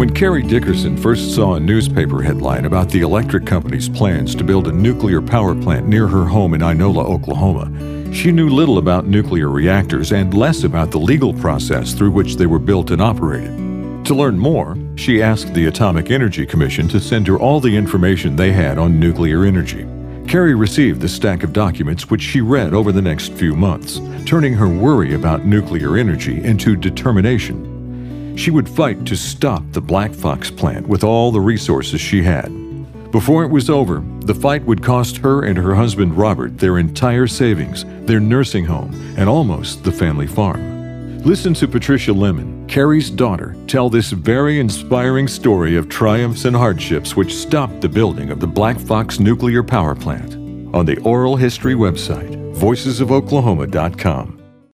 When Carrie Dickerson first saw a newspaper headline about the electric company's plans to build a nuclear power plant near her home in Inola, Oklahoma, she knew little about nuclear reactors and less about the legal process through which they were built and operated. To learn more, she asked the Atomic Energy Commission to send her all the information they had on nuclear energy. Carrie received the stack of documents which she read over the next few months, turning her worry about nuclear energy into determination. She would fight to stop the Black Fox plant with all the resources she had. Before it was over, the fight would cost her and her husband Robert their entire savings, their nursing home, and almost the family farm. Listen to Patricia Lemon, Carrie's daughter, tell this very inspiring story of triumphs and hardships which stopped the building of the Black Fox nuclear power plant on the Oral History website, voicesofoklahoma.com.